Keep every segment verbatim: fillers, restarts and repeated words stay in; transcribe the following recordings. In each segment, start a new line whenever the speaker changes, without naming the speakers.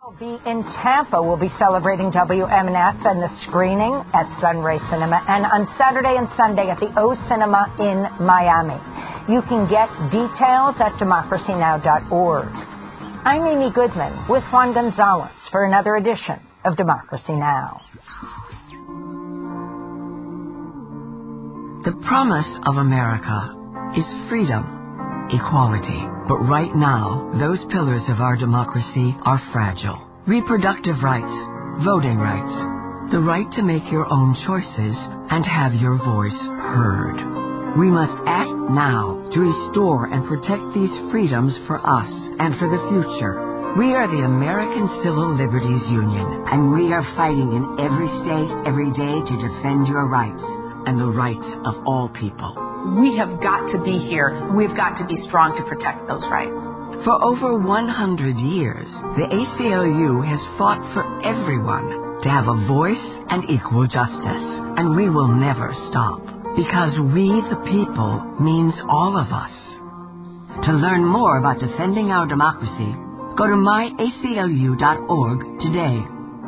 I'll be in Tampa. We'll be celebrating W M N F and the screening at Sunray Cinema, and on Saturday and Sunday at the O Cinema in Miami. You can get details at democracy now dot org. I'm Amy Goodman with Juan Gonzalez for another edition of Democracy Now!
The promise of America is freedom, equality. But right now, those pillars of our democracy are fragile. Reproductive rights, voting rights, the right to make your own choices and have your voice heard. We must act now to restore and protect these freedoms for us and for the future. We are the American Civil Liberties Union, and we are fighting in every state, every day to defend your rights and the rights of all people.
We have got to be here. We've got to be strong to protect those rights.
For over one hundred years, the A C L U has fought for everyone to have a voice and equal justice. And we will never stop, because we the people means all of us. To learn more about defending our democracy, go to my A C L U dot org today.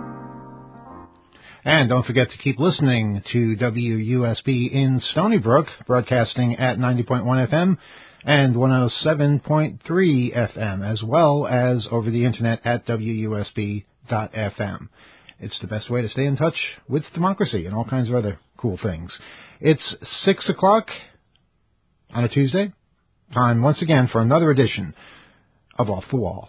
And don't forget to keep listening to W U S B in Stony Brook, broadcasting at ninety point one F M and one oh seven point three F M, as well as over the internet at W U S B dot F M. It's the best way to stay in touch with democracy and all kinds of other cool things. It's six o'clock on a Tuesday. Time once again for another edition of Off the Wall.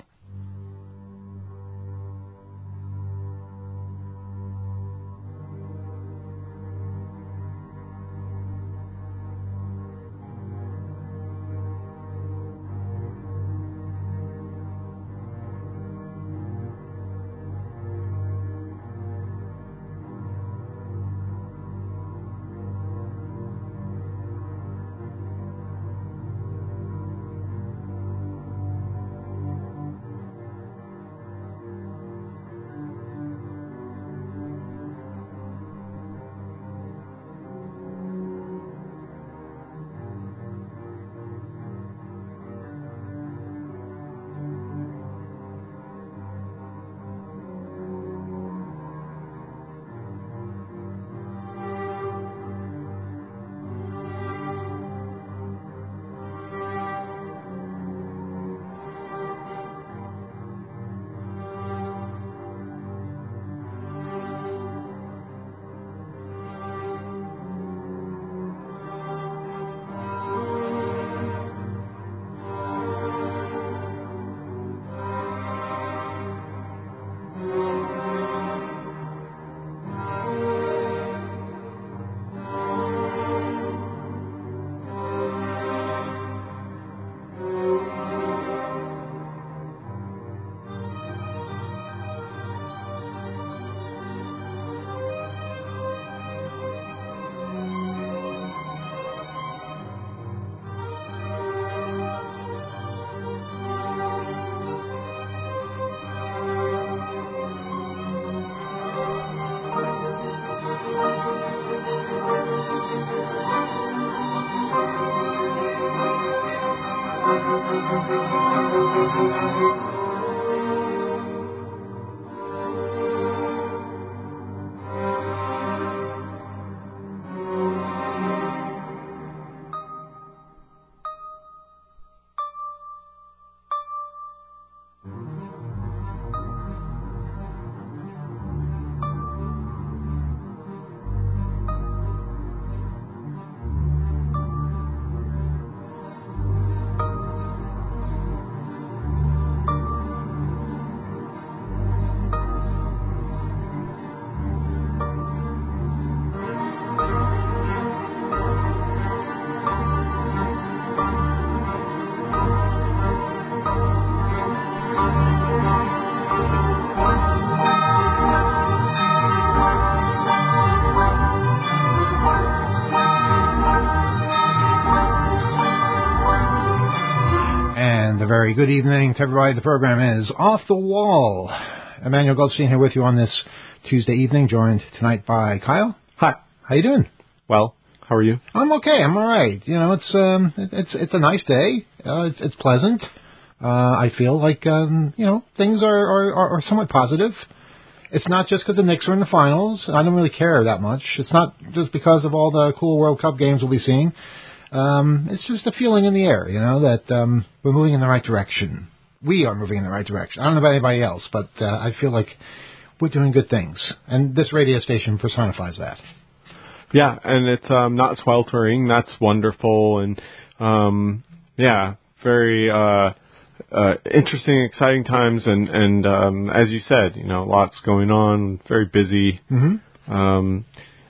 Very good evening to everybody. The program is Off the Wall. Emmanuel Goldstein here with you on this Tuesday evening, joined tonight by Kyle.
Hi.
How you doing?
Well, how are you?
I'm okay. I'm all right. You know, it's um, it's it's a nice day. Uh, it's it's pleasant. uh, I feel like, um, you know, things are, are, are somewhat positive. It's not just because the Knicks are in the finals. I don't really care that much. It's not just because of all the cool World Cup games we'll be seeing. Um, it's just a feeling in the air, you know, that um, we're moving in the right direction. We are moving in the right direction. I don't know about anybody else, but uh, I feel like we're doing good things. And this radio station personifies that.
Yeah, and it's um, not sweltering. That's wonderful. And, um, yeah, very uh, uh, interesting, exciting times. And, and um, as you said, you know, lots going on, very busy.
Mm-hmm.
Um,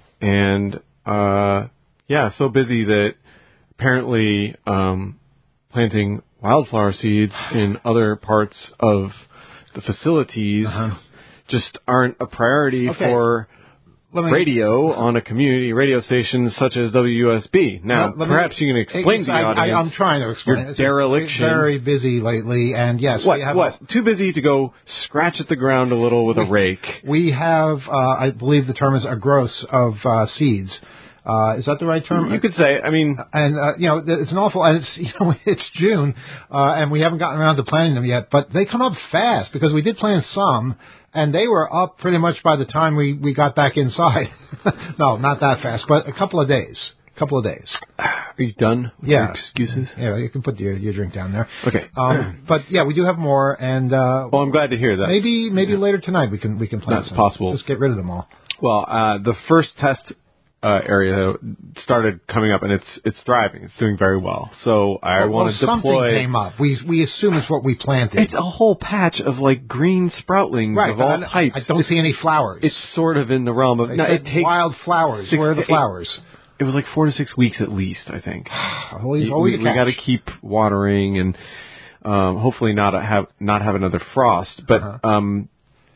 and, uh, yeah, so busy that apparently um, planting wildflower seeds in other parts of the facilities
uh-huh.
just aren't a priority
okay.
for me, radio on a community radio station such as W U S B. Now, let, let perhaps me, you can explain to the
I,
audience.
I, I'm trying to explain.
Your dereliction.
Very busy lately, and yes,
what?
We have
what? A, Too busy to go scratch at the ground a little with
we,
a rake.
We have, uh, I believe the term is a gross of uh, seeds. Uh, is that the right term?
You could say. I mean,
and uh, you know, it's an awful. And it's you know, it's June, uh, and we haven't gotten around to planting them yet. But they come up fast because we did plant some, and they were up pretty much by the time we, we got back inside. No, not that fast, but a couple of days. A couple of days.
Are you done with
yeah.
your excuses?
Yeah, you can put your, your drink down there.
Okay.
Um, but yeah, we do have more, and uh,
well, I'm glad to hear that.
Maybe maybe
yeah.
later tonight we can we can plant.
That's
some.
possible.
Just get rid of them all.
Well, uh, the first test. Uh, area started coming up, and it's it's thriving. It's doing very well. So I
well,
want to
well,
deploy.
Something came up. We we assume it's what we planted.
It's a whole patch of like green sproutlings
right,
of all
I,
types.
I don't see any flowers.
It's sort of in the realm of.
They
No,
said
it takes
wild flowers. Where are the flowers?
It was like four to six weeks at least, I think.
always, always
we
a
we got to
catch.
keep watering and um, hopefully not have not have another frost. But
uh-huh.
um,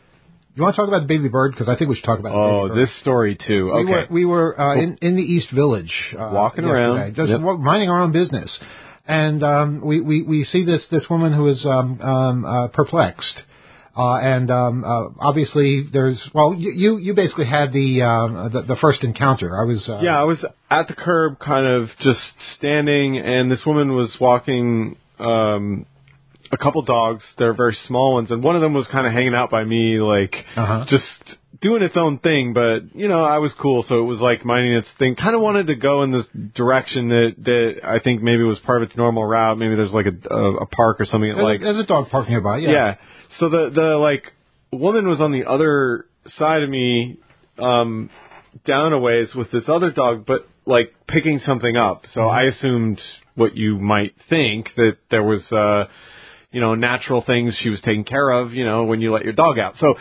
you want to talk about the baby bird? Because I think we should talk about.
Oh,
the baby bird.
this story too. Okay,
we were, we were uh, in in the East Village, uh,
walking
yesterday,
around,
just
yep.
minding our own business, and um, we, we we see this this woman who is um, um, uh, perplexed. Uh, and um, uh, obviously, there's well, you you, you basically had the, uh, the the first encounter. I was uh,
yeah, I was at the curb, kind of just standing, and this woman was walking um, a couple dogs. They're very small ones, and one of them was kind of hanging out by me, like
uh-huh.
just doing its own thing. But you know, I was cool, so it was like minding its thing. Kind of wanted to go in this direction that that I think maybe was part of its normal route. Maybe there's like a a, a park or something.
There's,
like
there's a dog park nearby. Yeah.
Yeah. So the, the, like, woman was on the other side of me, um, down a ways with this other dog, but, like, picking something up. So I assumed what you might think, that there was, uh, you know, natural things she was taking care of, you know, when you let your dog out. So,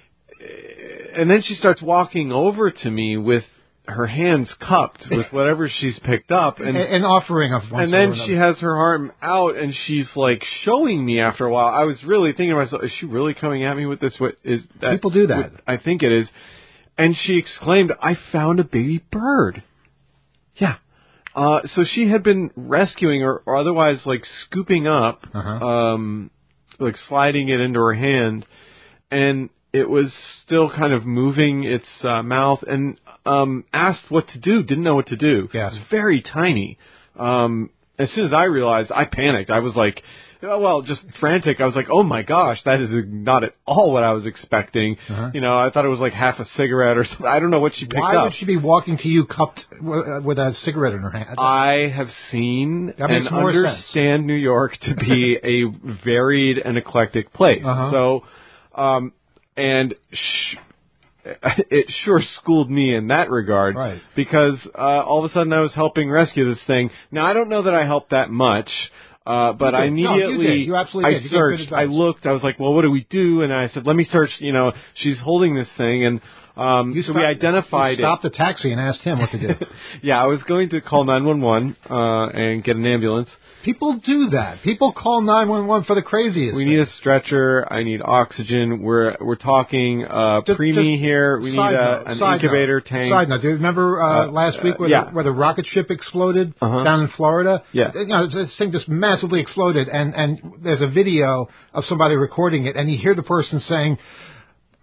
and then she starts walking over to me with her hands cupped with whatever she's picked up, and
an offering of one.
And then she has her arm out, and she's like showing me. After a while, I was really thinking to myself, "Is she really coming at me with this? What is that?"
People do that.
What, I think it is. And she exclaimed, "I found a baby bird." Yeah. Uh, so she had been rescuing or, or otherwise like scooping up,
uh-huh.
um, like sliding it into her hand, and it was still kind of moving its uh, mouth, and um, asked what to do, didn't know what to do.
Yeah.
It was very tiny. Um, as soon as I realized, I panicked. I was like, oh, well, just frantic. I was like, oh my gosh, that is not at all what I was expecting.
Uh-huh.
You know, I thought it was like half a cigarette or something. I don't know what she picked
Why
up.
would she be walking to you cupped w- with a cigarette in her hand?
I have seen
that
and understand
sense.
New York to be a varied and eclectic place.
Uh-huh.
So, um, and sh- it sure schooled me in that regard,
right.
because uh, all of a sudden I was helping rescue this thing. Now, I don't know that I helped that much, uh, but I immediately,
no, you did. You absolutely
I
did. You
searched, I looked, I was like, well, what do we do? And I said, let me search, you know, she's holding this thing, and um,
you
so
stopped,
we identified
you stopped
it.
the taxi and asked him what to do.
Yeah, I was going to call nine one one uh, and get an ambulance.
People do that. People call nine one one for the craziest.
We need a stretcher. I need oxygen. We're we're talking uh,
just,
preemie
just
here. We need
note,
a, an incubator
note,
tank.
Side note. Do you remember uh,
uh,
last week where,
yeah.
the, where the rocket ship exploded
uh-huh.
down in Florida?
Yeah.
You know, this thing just massively exploded, and, and there's a video of somebody recording it, and you hear the person saying,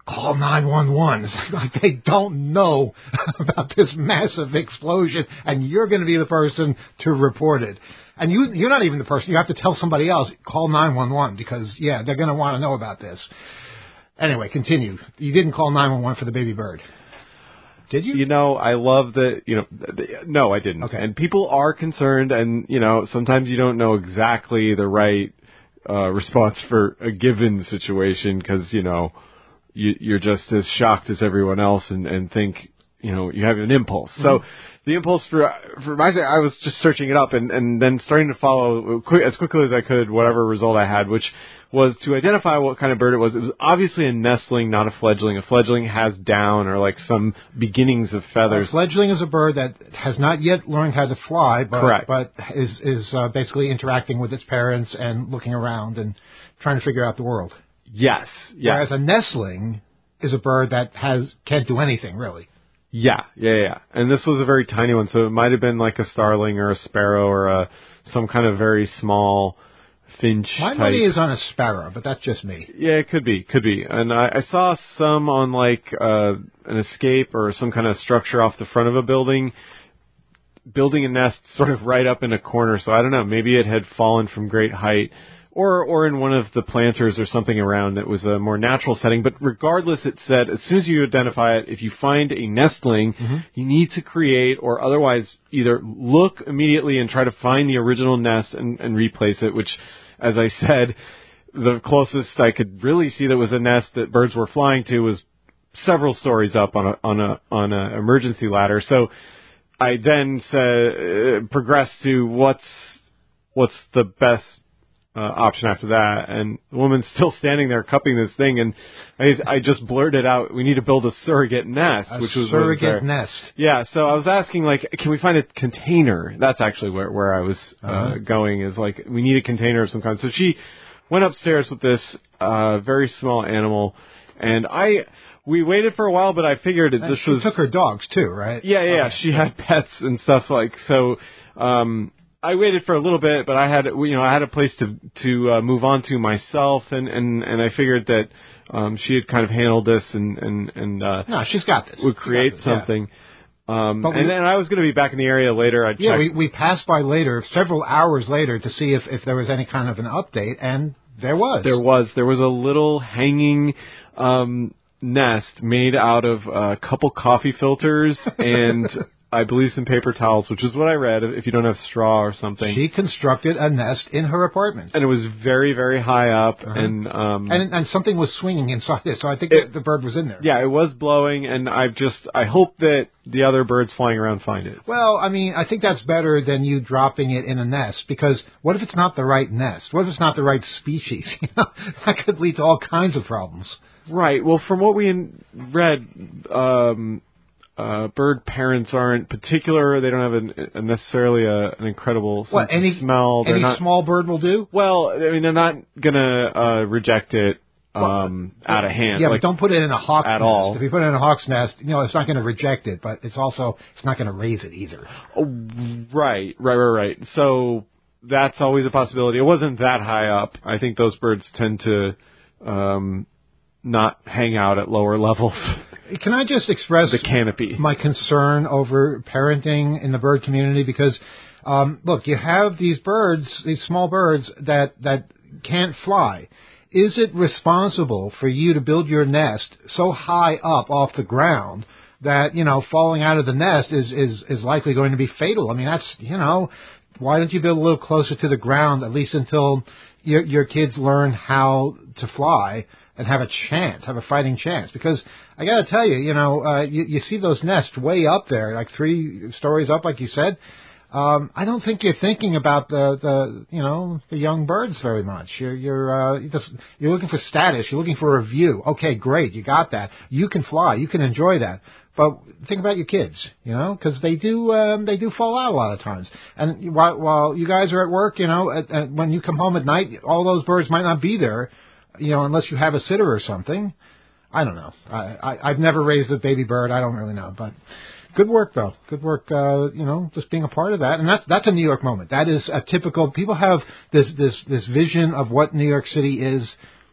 call nine one one. It's like they don't know about this massive explosion, and you're going to be the person to report it. And you, you're not even the person. You have to tell somebody else, call nine one one, because, yeah, they're going to want to know about this. Anyway, continue. You didn't call nine one one for the baby bird. Did you?
You know, I love that, you know, the, no, I didn't.
Okay.
And people are concerned, and, you know, sometimes you don't know exactly the right uh, response for a given situation because, you know, you, you're just as shocked as everyone else and, and think, you know, you have an impulse. Mm-hmm. So the impulse for for my sake, I was just searching it up and, and then starting to follow quick, as quickly as I could whatever result I had, which was to identify what kind of bird it was. It was obviously a nestling, not a fledgling. A fledgling has down or like some beginnings of feathers.
A fledgling is a bird that has not yet learned how to fly, but,
Correct. but
is, is uh, basically interacting with its parents and looking around and trying to figure out the world.
Yes. yes.
Whereas a nestling is a bird that has can't do anything, really.
Yeah, yeah, yeah. And this was a very tiny one, so it might have been like a starling or a sparrow or a, some kind of very small finch
My
type.
money is on a sparrow, but that's just me.
Yeah, it could be, could be. And I, I saw some on like uh, an escape or some kind of structure off the front of a building, building a nest sort of right up in a corner. So I don't know, maybe it had fallen from great height. Or or in one of the planters or something around that was a more natural setting. But regardless, it said, as soon as you identify it, if you find a nestling, mm-hmm. you need to create or otherwise either look immediately and try to find the original nest and, and replace it, which, as I said, the closest I could really see that was a nest that birds were flying to was several stories up on a on a on a emergency ladder. So I then said, uh, progressed to what's what's the best Uh, option after that, and the woman's still standing there cupping this thing, and I, I just blurted out, "We need to build a surrogate nest,"
a
which was
surrogate
was
nest.
Yeah, so I was asking, like, can we find a container? That's actually where where I was uh, uh-huh. going. Is like, we need a container of some kind. So she went upstairs with this uh, very small animal, and I. We waited for a while, but I figured that
and
this
she
was.
She took her dogs too, right?
Yeah, yeah.
Okay.
She had pets and stuff like so. Um, I waited for a little bit, but I had, you know, I had a place to to uh, move on to myself, and, and, and I figured that um, she had kind of handled this, and and and uh,
no, she's got this.
Would create
this,
something. Yeah. Um,
but
and
we,
then I was going to be back in the area later. I'd
yeah,
check.
we we passed by later, several hours later, to see if if there was any kind of an update, and there was.
There was. There was a little hanging um, nest made out of a couple coffee filters and. I believe some paper towels, which is what I read, if you don't have straw or something.
She constructed a nest in her apartment.
And it was very, very high up.
Uh-huh.
And, um,
and and something was swinging inside it, so I think it, the bird was in there.
Yeah, it was blowing, and I just, I hope that the other birds flying around find it.
Well, I mean, I think that's better than you dropping it in a nest, because what if it's not the right nest? What if it's not the right species? You know, that could lead to all kinds of problems.
Right. Well, from what we read, um... Uh, bird parents aren't particular. They don't have an, a necessarily a, an incredible sense
what, any,
of smell. They're
any
not,
small bird will do?
Well, I mean, they're not going to uh, reject it um,
well,
out of hand.
Yeah,
like,
but don't put it in a hawk's
at
nest.
all.
If you put it in a hawk's nest, you know, it's not going to reject it, but it's also, it's not going to raise it either.
Oh, right, right, right, right. So that's always a possibility. It wasn't that high up. I think those birds tend to um, not hang out at lower levels.
Can I just express
the canopy.
my concern over parenting in the bird community? Because, um, look, you have these birds, these small birds that, that can't fly. Is it responsible for you to build your nest so high up off the ground that, you know, falling out of the nest is, is, is likely going to be fatal? I mean, that's, you know, why don't you build a little closer to the ground, at least until your, your kids learn how to fly and have a chance, have a fighting chance? Because I got to tell you, you know, uh, you, you see those nests way up there, like three stories up, like you said. Um, I don't think you're thinking about the, the, you know, the young birds very much. You're, you're, uh, you're just, you're looking for status. You're looking for a view. Okay, great. You got that. You can fly. You can enjoy that. But think about your kids, you know, because they do, um, they do fall out a lot of times. And while, while you guys are at work, you know, at, at, when you come home at night, all those birds might not be there. You know, unless you have a sitter or something. I don't know. I, I, I've never raised a baby bird. I don't really know. But good work, though. Good work, uh, you know, just being a part of that. And that's, that's a New York moment. That is a typical, people have this, this, this vision of what New York City is.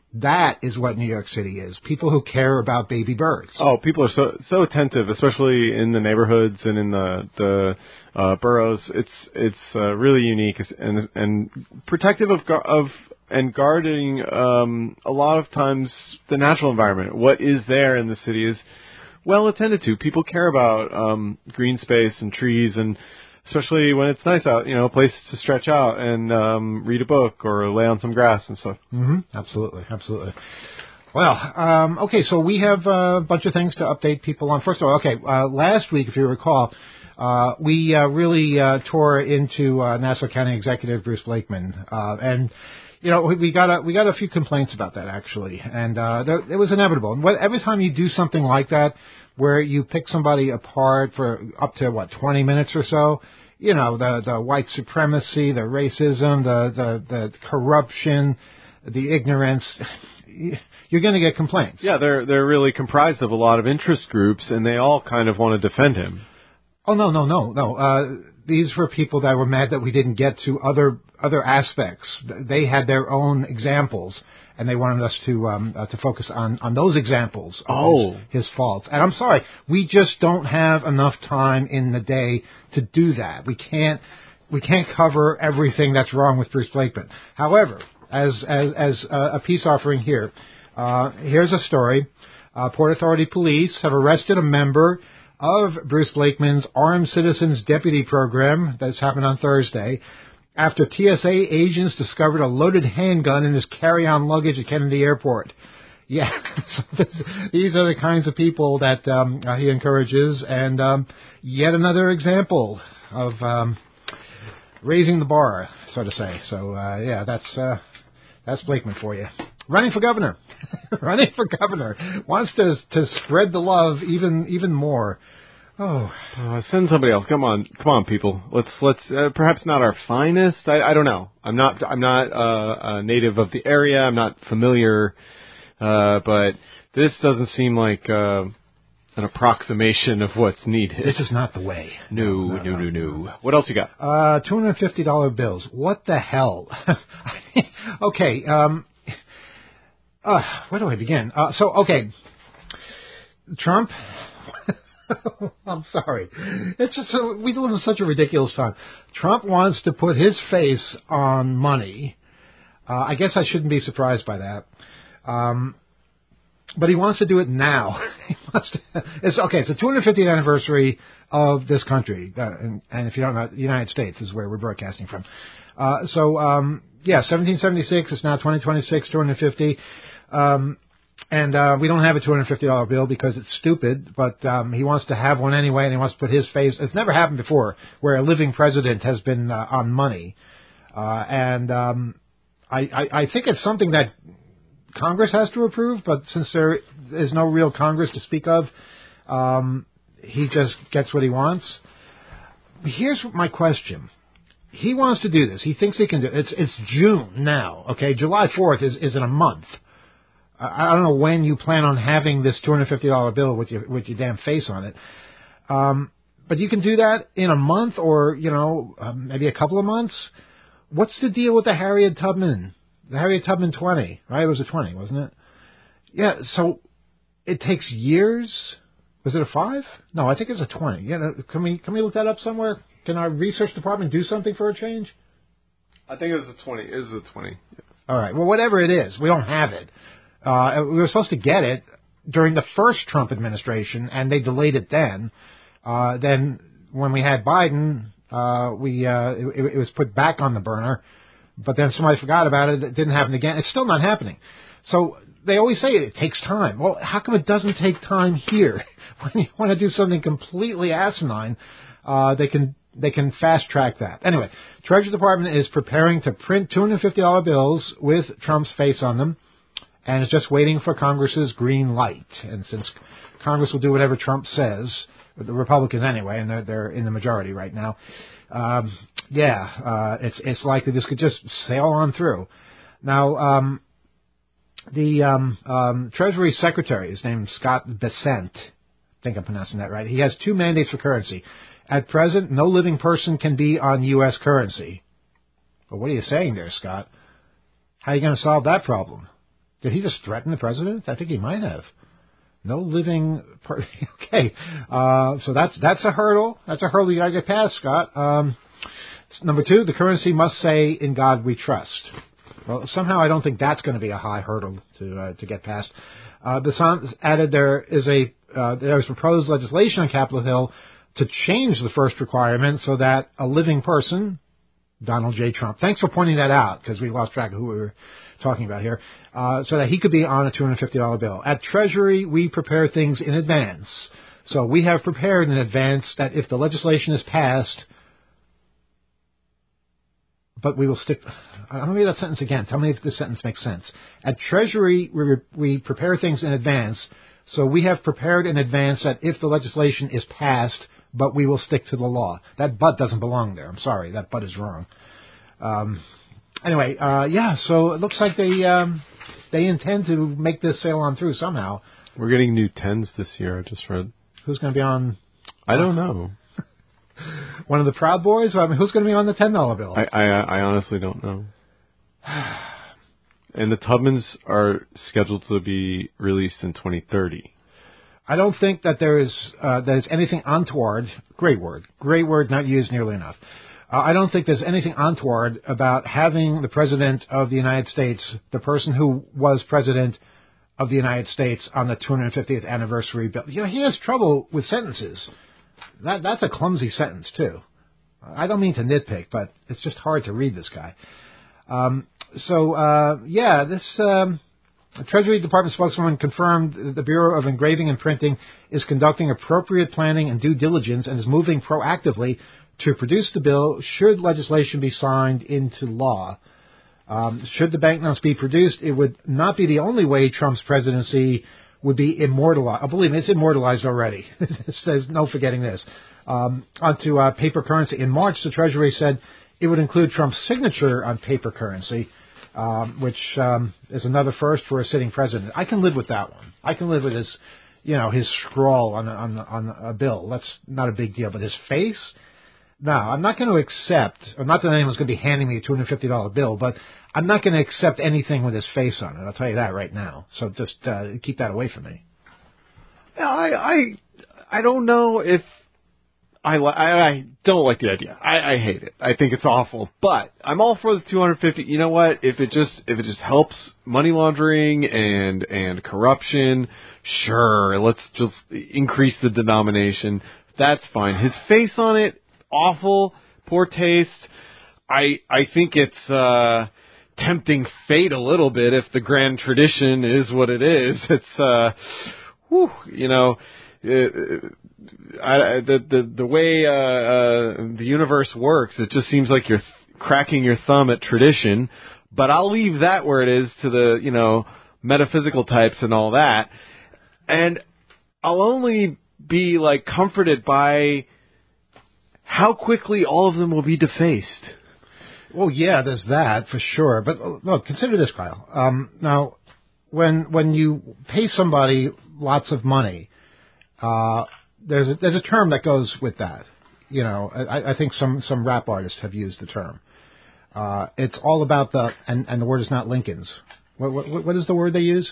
That is what New York City is. People who care about baby birds.
Oh, people are so so attentive, especially in the neighborhoods and in the the uh, boroughs. It's it's uh, really unique and and protective of of and guarding um, a lot of times the natural environment. What is there in the city is well attended to. People care about um, green space and trees, and especially when it's nice out, you know, a place to stretch out and um, read a book or lay on some grass and stuff.
Mm-hmm. Absolutely, absolutely. Well, um, okay, so we have a bunch of things to update people on. First of all, okay, uh, last week, if you recall, uh, we uh, really uh, tore into uh, Nassau County Executive Bruce Blakeman, uh, and you know, we, we got a we got a few complaints about that actually, and uh, there, it was inevitable. And what, every time you do something like that, where you pick somebody apart for up to what twenty minutes or so, you know, the the white supremacy, the racism, the the, the corruption, the ignorance, you're going to get complaints.
Yeah, they're they're really comprised of a lot of interest groups, and they all kind of want to defend him.
Oh no no no no. Uh, these were people that were mad that we didn't get to other other aspects. They had their own examples, and they wanted us to um, uh, to focus on, on those examples of
oh.
his, his faults. And I'm sorry, we just don't have enough time in the day to do that. We can't we can't cover everything that's wrong with Bruce Blakeman. However, as as as uh, a peace offering here, uh, here's a story. Uh, Port Authority police have arrested a member of Bruce Blakeman's Armed Citizens Deputy Program that's happened on Thursday, after T S A agents discovered a loaded handgun in his carry-on luggage at Kennedy Airport. Yeah, these are the kinds of people that um, uh, he encourages, and um, yet another example of um, raising the bar, so to say. So, uh, yeah, that's uh, that's Blakeman for you. Running for governor. Running for governor. Wants to to spread the love even even more. Oh,
uh, send somebody else. Come on, come on, people. Let's let's uh, perhaps not our finest. I, I don't know. I'm not I'm not uh, a native of the area. I'm not familiar, uh, but this doesn't seem like uh, an approximation of what's needed.
This is not the way.
No, no, no, no. no. no. What else you got?
Uh, two hundred fifty dollar bills. What the hell? Okay. Um, uh, where do I begin? Uh, so okay, Trump. I'm sorry. It's just so, we live in such a ridiculous time. Trump wants to put his face on money. Uh, I guess I shouldn't be surprised by that. Um, but he wants to do it now. he wants to, it's okay. It's the two hundred fiftieth anniversary of this country, uh, and, and if you don't know, the United States is where we're broadcasting from. Uh, so um, yeah, seventeen seventy-six. It's now twenty twenty-six. two hundred fifty. Um, And uh, we don't have a two hundred fifty dollar bill because it's stupid, but um, he wants to have one anyway, and he wants to put his face. It's never happened before where a living president has been uh, on money. Uh, and um, I, I, I think it's something that Congress has to approve, but since there is no real Congress to speak of, um, he just gets what he wants. Here's my question. He wants to do this. He thinks he can do it. It's, it's June now, okay? July fourth is, is in a month. I don't know when you plan on having this two hundred fifty dollar bill with your with your damn face on it, um, but you can do that in a month or you know um, maybe a couple of months. What's the deal with the Harriet Tubman, the Harriet Tubman twenty? Right, it was a twenty, wasn't it? Yeah. So it takes years. Was it a five? No, I think it's a twenty. Yeah. Can we can we look that up somewhere? Can our research department do something for a change?
I think it was a twenty. It was a twenty. Yes.
All right. Well, whatever it is, we don't have it. Uh, we were supposed to get it during the first Trump administration, and they delayed it then. Uh, then when we had Biden, uh, we uh, it, it was put back on the burner, but then somebody forgot about it. It didn't happen again. It's still not happening. So they always say it takes time. Well, how come it doesn't take time here? When you want to do something completely asinine, uh, they can they can fast track that. Anyway, Treasury Department is preparing to print two hundred fifty dollar bills with Trump's face on them. And it's just waiting for Congress's green light. And since Congress will do whatever Trump says, the Republicans anyway, and they're, they're in the majority right now, um, yeah, uh, it's it's likely this could just sail on through. Now, um, the um, um, Treasury Secretary is named Scott Bessent. I think I'm pronouncing that right. He has two mandates for currency. At present, no living person can be on U S currency. But what are you saying there, Scott? How are you going to solve that problem? Did he just threaten the president? I think he might have. No living... Per- okay, uh, so that's that's a hurdle. That's a hurdle you got to get past, Scott. Um, number two, the currency must say, "In God we trust." Well, somehow I don't think that's going to be a high hurdle to uh, to get past. Uh, Basant added there is a uh, there was proposed legislation on Capitol Hill to change the first requirement so that a living person, Donald J. Trump, thanks for pointing that out because we lost track of who we were talking about here, uh, so that he could be on a two hundred fifty dollars bill. At Treasury, we prepare things in advance. So we have prepared in advance that if the legislation is passed, but we will stick... I'm going to read that sentence again. Tell me if this sentence makes sense. At Treasury, we, we prepare things in advance. So we have prepared in advance that if the legislation is passed, but we will stick to the law. That but doesn't belong there. I'm sorry. That but is wrong. Um, anyway, uh, yeah, so it looks like they um, they intend to make this sail on through somehow.
We're getting new tens this year, I just read.
Who's going to be on?
I don't know.
One of the Proud Boys? I mean, who's going to be on the ten dollar bill?
I, I, I honestly don't know. And the Tubmans are scheduled to be released in twenty thirty.
I don't think that there is uh, there's anything untoward. Great word. Great word, not used nearly enough. Uh, I don't think there's anything untoward about having the President of the United States, the person who was President of the United States on the two hundred fiftieth anniversary bill. You know, he has trouble with sentences. That That's a clumsy sentence, too. I don't mean to nitpick, but it's just hard to read this guy. Um, so, uh, yeah, this um, Treasury Department spokeswoman confirmed the Bureau of Engraving and Printing is conducting appropriate planning and due diligence and is moving proactively to produce the bill should legislation be signed into law. Um, should the banknotes be produced, it would not be the only way Trump's presidency would be immortalized. Oh, believe me, it's immortalized already. There's no forgetting this. Um, onto uh, paper currency. In March, the Treasury said it would include Trump's signature on paper currency, um, which um, is another first for a sitting president. I can live with that one. I can live with his, you know, his scrawl on a, on, on a bill. That's not a big deal. But his face? No, I'm not going to accept, or not that anyone's going to be handing me a two hundred fifty dollars bill, but I'm not going to accept anything with his face on it. I'll tell you that right now. So just uh, keep that away from me.
Yeah, I, I, I don't know if I, li- I, I don't like the idea. I, I hate it. I think it's awful. But I'm all for the two hundred fifty. You know what? If it just if it just helps money laundering and and corruption, sure. Let's just increase the denomination. That's fine. His face on it, awful, poor taste. I I think it's uh, tempting fate a little bit if the grand tradition is what it is. It's uh, whew, you know. It, I, the the the way uh, uh, the universe works, it just seems like you're th- cracking your thumb at tradition. But I'll leave that where it is to the you know metaphysical types and all that, and I'll only be like comforted by how quickly all of them will be defaced.
Well, yeah, there's that for sure. But look, consider this, Kyle. Um, now, when when you pay somebody lots of money. Uh, there's a, there's a term that goes with that. You know, I, I think some, some rap artists have used the term. Uh, it's all about the, and, and the word is not Lincoln's. What, what, what is the word they use?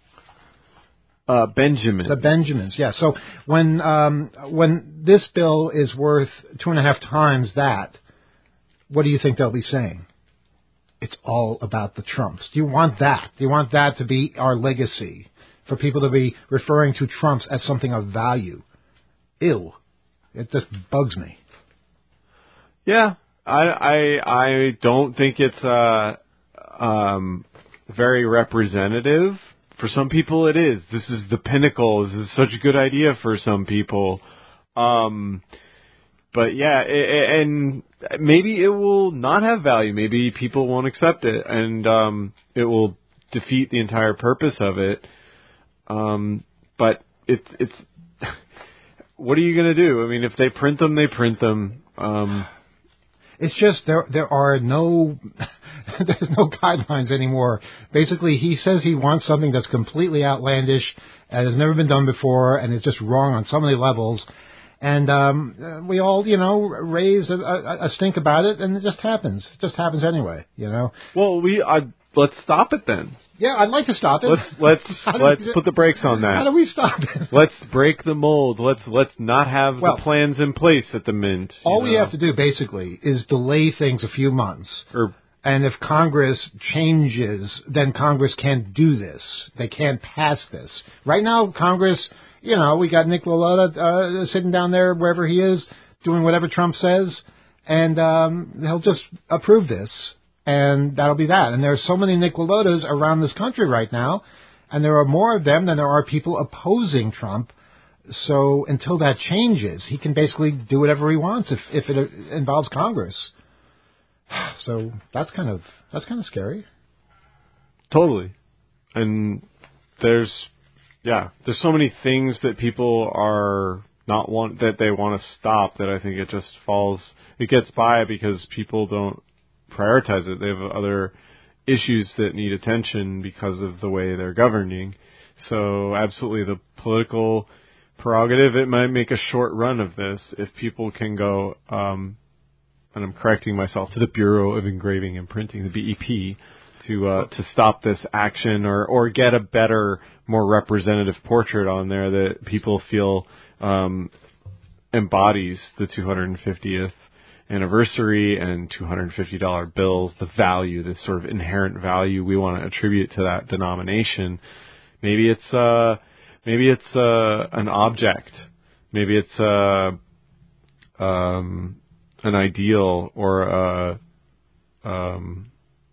Uh, Benjamin.
The Benjamins, yeah. So when, um, when this bill is worth two and a half times that, what do you think they'll be saying? It's all about the Trumps. Do you want that? Do you want that to be our legacy? For people to be referring to Trumps as something of value. Ew. It just bugs me.
Yeah, I I, I don't think it's uh, um, very representative. For some people it is. This is the pinnacle. This is such a good idea for some people. Um, but yeah, it, it, and maybe it will not have value. Maybe people won't accept it, and um, it will defeat the entire purpose of it. Um, but it's, it's, what are you going to do? I mean, if they print them, they print them. Um,
it's just, there, there are no, there's no guidelines anymore. Basically, he says he wants something that's completely outlandish and has never been done before and is just wrong on so many levels. And, um, we all, you know, raise a, a, a stink about it and it just happens. It just happens anyway, you know?
Well, we, I, let's stop it then.
Yeah, I'd like to stop it.
Let's let's let's
we,
put the brakes on that.
How do we stop it?
Let's break the mold. Let's let's not have
well,
the plans in place at the mint.
All
know?
we have to do basically is delay things a few months.
Or,
and if Congress changes, then Congress can't do this. They can't pass this. Right now, Congress, you know, we got Nick Lalotta uh, sitting down there wherever he is, doing whatever Trump says, and um, he'll just approve this, and that'll be that. And there are so many Nick Lalottas around this country right now, and there are more of them than there are people opposing Trump. So until that changes, he can basically do whatever he wants if, if it involves Congress. So that's kind of that's kind of scary.
Totally. And there's yeah, there's so many things that people are not want that they want to stop that I think it just falls it gets by because people don't prioritize it. They have other issues that need attention because of the way they're governing. So absolutely the political prerogative, it might make a short run of this if people can go um and I'm correcting myself, to the Bureau of Engraving and Printing, the B E P, to uh, to stop this action or, or get a better, more representative portrait on there that people feel um, embodies the two hundred fiftieth anniversary and two hundred fifty dollar bills, the value, this sort of inherent value we want to attribute to that denomination. Maybe it's uh, maybe it's uh, an object. Maybe it's uh, um. an ideal or a, um,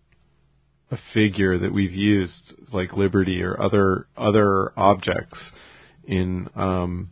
a figure that we've used, like liberty or other other objects in um,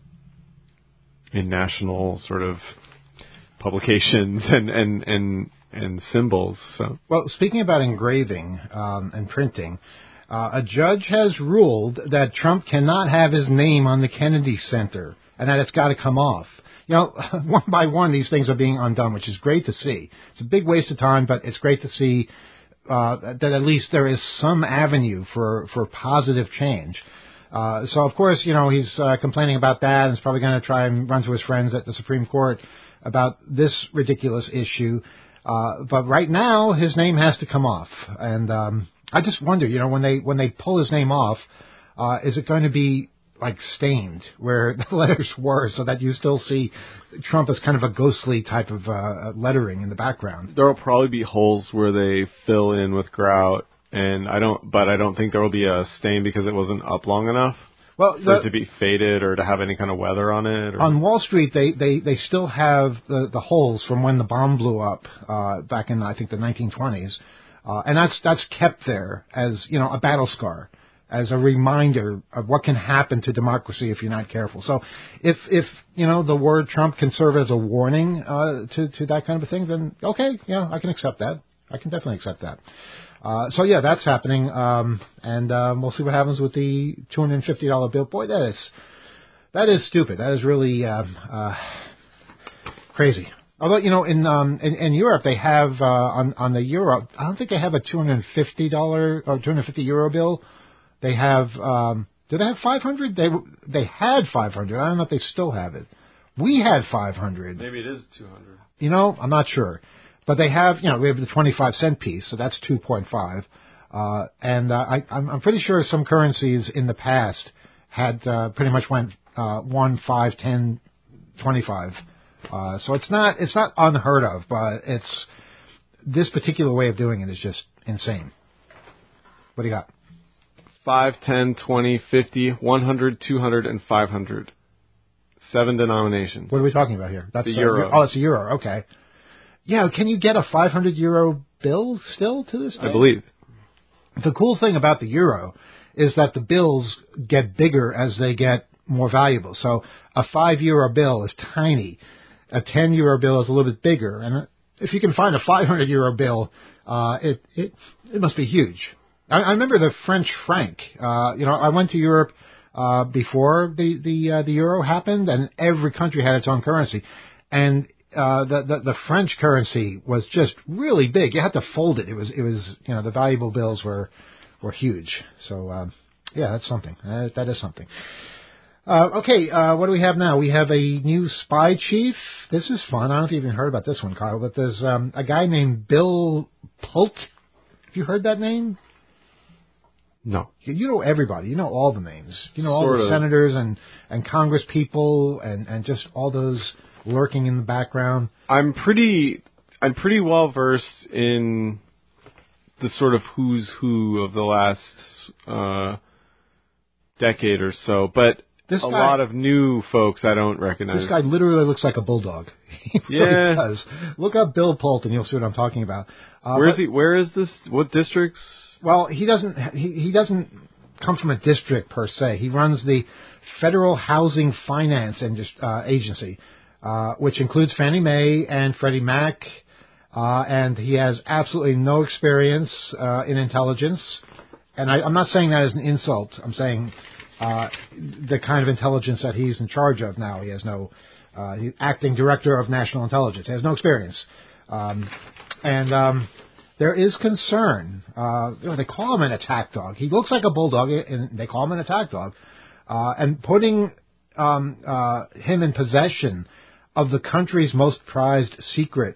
in national sort of publications and and and, and symbols. So,
well, speaking about engraving um, and printing, uh, a judge has ruled that Trump cannot have his name on the Kennedy Center and that it's got to come off. You know, one by one, these things are being undone, which is great to see. It's a big waste of time, but it's great to see uh, that at least there is some avenue for, for positive change. Uh, so, of course, you know, he's uh, complaining about that and is probably going to try and run to his friends at the Supreme Court about this ridiculous issue. Uh, but right now, his name has to come off. And um, I just wonder, you know, when they when they pull his name off, uh, is it going to be like stained where the letters were so that you still see Trump as kind of a ghostly type of uh, lettering in the background?
There will probably be holes where they fill in with grout, and I don't, but I don't think there will be a stain because it wasn't up long enough
well,
for
the,
it to be faded or to have any kind of weather on it. Or...
On Wall Street, they, they, they still have the, the holes from when the bomb blew up uh, back in, I think, the nineteen twenties. Uh, and that's that's kept there as, you know, a battle scar, as a reminder of what can happen to democracy if you're not careful. So if, if you know, the word Trump can serve as a warning uh, to, to that kind of a thing, then okay, yeah, I can accept that. I can definitely accept that. Uh, so, yeah, that's happening, um, and um, we'll see what happens with the two hundred fifty dollar bill. Boy, that is, that is stupid. That is really um, uh, crazy. Although, you know, in, um, in in Europe, they have, uh, on, on the euro, I don't think they have a two hundred fifty dollar or two hundred fifty euro bill. They have, um, do they have five hundred? They they had five hundred. I don't know if they still have it. We had five hundred.
Maybe it is two hundred.
You know, I'm not sure. But they have, you know, we have the twenty-five cent piece, so that's two point five. Uh, and uh, I, I'm, I'm pretty sure some currencies in the past had uh, pretty much went uh, one, five, ten, twenty-five. Uh, so it's not it's not unheard of, but it's this particular way of doing it is just insane. What do you got?
five, ten, twenty, fifty, one hundred, two hundred, and five hundred. Seven denominations.
What are we talking about here? That's
the
uh,
euro.
Oh, it's a euro. Okay. Yeah, can you get a five hundred euro bill still to this day?
I believe.
The cool thing about the euro is that the bills get bigger as they get more valuable. So a five euro bill is tiny. A ten euro bill is a little bit bigger. And if you can find a five hundred euro bill, uh, it, it, it must be huge. I, I remember the French franc. Uh, you know, I went to Europe, uh, before the, the, uh, the euro happened, and every country had its own currency. And Uh, the, the the French currency was just really big. You had to fold it. It was it was you know the valuable bills were were huge. So um, yeah, that's something. Uh, that is something. Uh, okay, uh, what do we have now? We have a new spy chief. This is fun. I don't know if you've even heard about this one, Kyle. But there's um, a guy named Bill Pult. Have you heard that name?
No.
You know everybody. You know all the names. You know all
Sort
the
of.
senators and, and Congress people and, and just all those lurking in the background.
I'm pretty I'm pretty well versed in the sort of who's who of the last uh, decade or so, but
This
a
guy,
lot of new folks I don't recognize.
This guy literally looks like a bulldog. He really
Yeah.
does. Look up Bill Pult and you'll see what I'm talking about. Uh,
Where is
but-
he? Where is this? What districts?
Well, he doesn't. He, he doesn't come from a district per se. He runs the Federal Housing Finance Indus- uh, Agency, uh, which includes Fannie Mae and Freddie Mac, uh, and he has absolutely no experience uh, in intelligence. And I, I'm not saying that as an insult. I'm saying uh, the kind of intelligence that he's in charge of now. He has no uh, he's acting director of national intelligence. He has no experience, um, and. Um, There is concern. Uh, you know, they call him an attack dog. He looks like a bulldog, and they call him an attack dog. Uh, and putting um, uh, him in possession of the country's most prized secrets.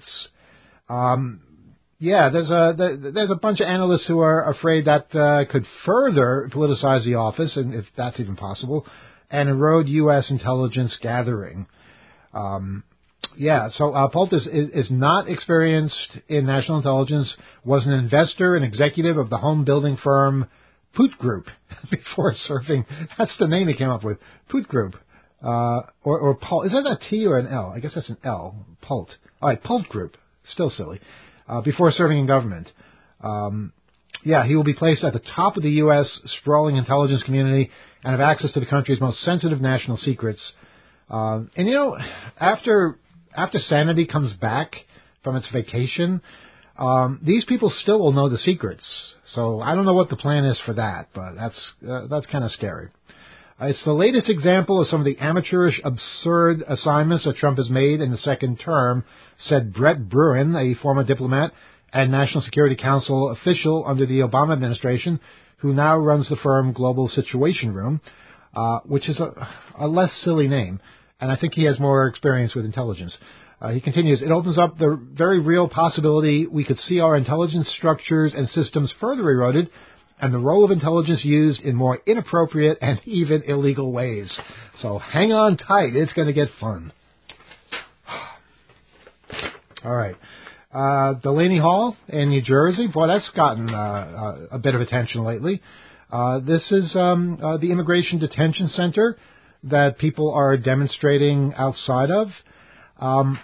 Um, yeah, there's a there's a bunch of analysts who are afraid that uh, could further politicize the office, and if that's even possible, and erode U S intelligence gathering. Um, Yeah, so uh, Pult is, is, is not experienced in national intelligence, was an investor and executive of the home building firm Poot Group before serving, that's the name he came up with, Poot Group, uh, or, or Pult, is that a T or an L? I guess that's an L, Pult. All right, Pult Group, still silly, uh, before serving in government. Um, yeah, he will be placed at the top of the U S sprawling intelligence community and have access to the country's most sensitive national secrets. Um, and, you know, after... After sanity comes back from its vacation, um, these people still will know the secrets. So I don't know what the plan is for that, but that's uh, that's kind of scary. Uh, it's the latest example of some of the amateurish, absurd assignments that Trump has made in the second term, said Brett Bruin, a former diplomat and National Security Council official under the Obama administration, who now runs the firm Global Situation Room, uh, which is a, a less silly name. And I think he has more experience with intelligence. Uh, he continues, it opens up the very real possibility we could see our intelligence structures and systems further eroded and the role of intelligence used in more inappropriate and even illegal ways. So hang on tight. It's going to get fun. All right. Uh, Delaney Hall in New Jersey. Boy, that's gotten uh, uh, a bit of attention lately. Uh, this is um, uh, the Immigration Detention Center that people are demonstrating outside of. Um,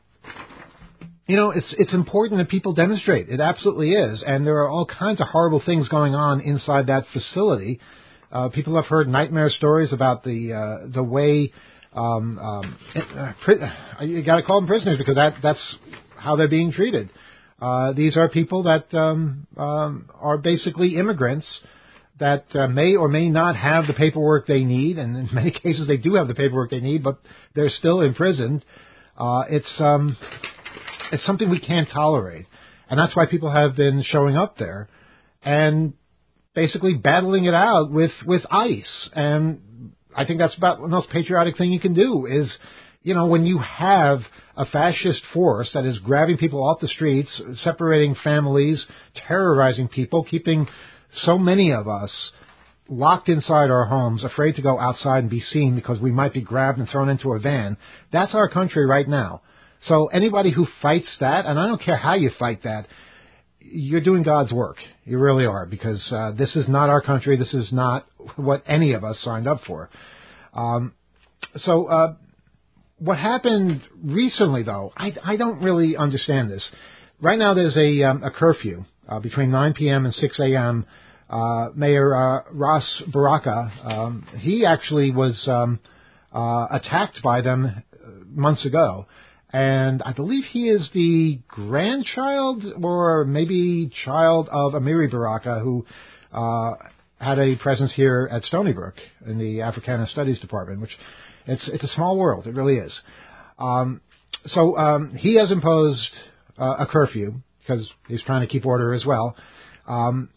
you know, it's it's important that people demonstrate. It absolutely is. And there are all kinds of horrible things going on inside that facility. Uh, people have heard nightmare stories about the uh, the way um, um, uh, pri- you got to call them prisoners because that that's how they're being treated. Uh, these are people that um, um, are basically immigrants that uh, may or may not have the paperwork they need, and in many cases they do have the paperwork they need, but they're still imprisoned. Uh, it's um, it's something we can't tolerate, and that's why people have been showing up there and basically battling it out with, with ICE. And I think that's about the most patriotic thing you can do is, you know, when you have a fascist force that is grabbing people off the streets, separating families, terrorizing people, keeping so many of us locked inside our homes, afraid to go outside and be seen because we might be grabbed and thrown into a van. That's our country right now. So anybody who fights that, and I don't care how you fight that, you're doing God's work. You really are, because uh, this is not our country. This is not what any of us signed up for. Um, so uh, what happened recently, though, I, I don't really understand this. Right now there's a, um, a curfew uh, between nine p.m. and six a.m. Uh, Mayor uh, Ras Baraka, um, he actually was um, uh, attacked by them months ago. And I believe he is the grandchild or maybe child of Amiri Baraka, who uh, had a presence here at Stony Brook in the Africana Studies Department, which it's it's a small world. It really is. Um, so um, he has imposed uh, a curfew because he's trying to keep order as well. Um,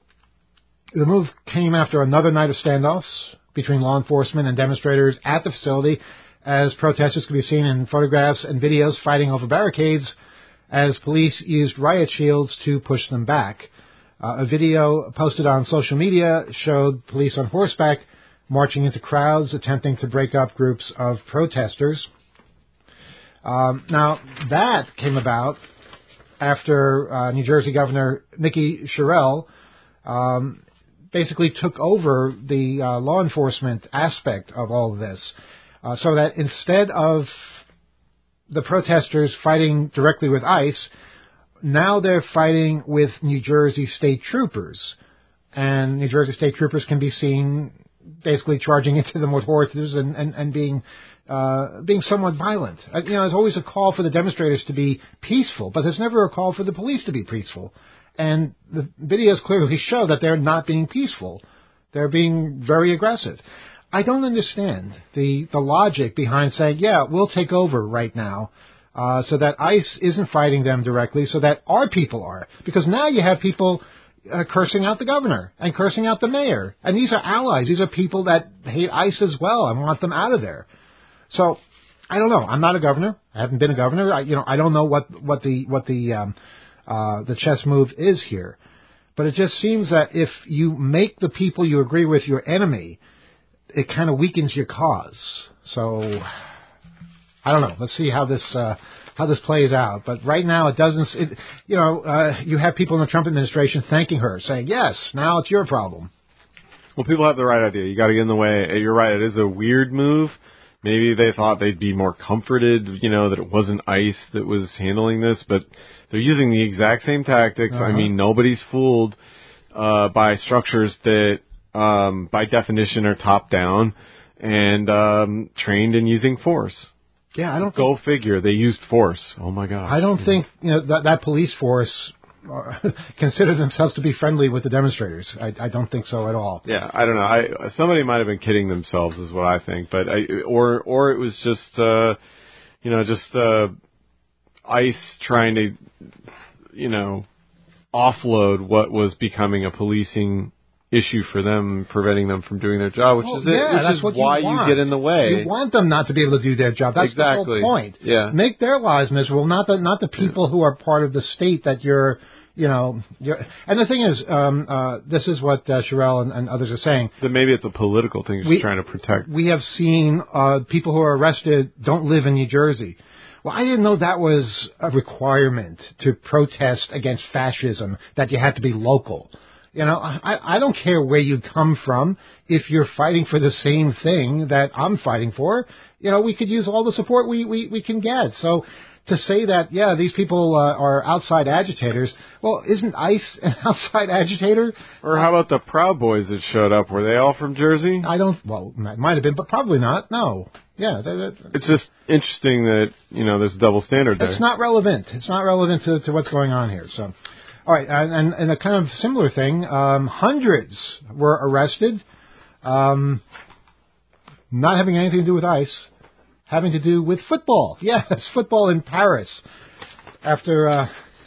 the move came after another night of standoffs between law enforcement and demonstrators at the facility, as protesters could be seen in photographs and videos fighting over barricades as police used riot shields to push them back. Uh, a video posted on social media showed police on horseback marching into crowds, attempting to break up groups of protesters. Um, now, that came about after uh, New Jersey Governor Mickey Sherrill um, basically took over the uh, law enforcement aspect of all of this, uh, so that instead of the protesters fighting directly with ICE, now they're fighting with New Jersey state troopers. And New Jersey state troopers can be seen basically charging into them with horses and, and, and being uh, being somewhat violent. Uh, you know, there's always a call for the demonstrators to be peaceful, but there's never a call for the police to be peaceful. And the videos clearly show that they're not being peaceful. They're being very aggressive. I don't understand the, the logic behind saying, yeah, we'll take over right now, uh, so that ICE isn't fighting them directly, so that our people are. Because now you have people uh, cursing out the governor and cursing out the mayor. And these are allies. These are people that hate ICE as well and want them out of there. So, I don't know. I'm not a governor. I haven't been a governor. I, you know, I don't know what, what the, what the, um, uh, the chess move is here. But it just seems that if you make the people you agree with your enemy, it kind of weakens your cause. So, I don't know. Let's see how this, uh, how this plays out. But right now it doesn't, it, you know, uh, you have people in the Trump administration thanking her, saying, yes, now it's your problem.
Well, people have the right idea. You got to get in the way. You're right. It is a weird move. Maybe they thought they'd be more comforted, you know, that it wasn't ICE that was handling this, but they're using the exact same tactics. Uh-huh. I mean, nobody's fooled uh, by structures that, um, by definition, are top down and um, trained in using force.
Yeah, I don't
go
think,
figure. They used force. Oh my God!
I don't yeah. think you know that that police force uh, consider themselves to be friendly with the demonstrators. I, I don't think so at all.
Yeah, I don't know. I somebody might have been kidding themselves, is what I think. But I, or or it was just uh, you know just uh, ICE trying to you know offload what was becoming a policing issue for them, preventing them from doing their job, which
well,
is
yeah,
it. Which
that's
is
what
why
you, want.
you get in the way.
You want them not to be able to do their job. That's
exactly.
the whole point.
Yeah.
Make their lives miserable, not the not the people who are part of the state that you're, you know. You're, and the thing is, um, uh, this is what uh, Sherrill and, and others are saying.
Then maybe it's a political thing. Just trying to protect.
We have seen uh, people who are arrested don't live in New Jersey. Well, I didn't know that was a requirement to protest against fascism, that you had to be local. You know, I, I don't care where you come from. If you're fighting for the same thing that I'm fighting for, you know, we could use all the support we, we, we can get. So to say that, yeah, these people uh, are outside agitators, well, isn't ICE an outside agitator?
Or how about the Proud Boys that showed up? Were they all from Jersey?
I don't, well, it might have been, but probably not. No. Yeah. That, that,
it's just interesting that, you know, there's a double standard there.
It's not relevant. It's not relevant to, to what's going on here. So. All right, and, and a kind of similar thing, um, hundreds were arrested, um, not having anything to do with ICE, having to do with football. Yes, football in Paris. After uh,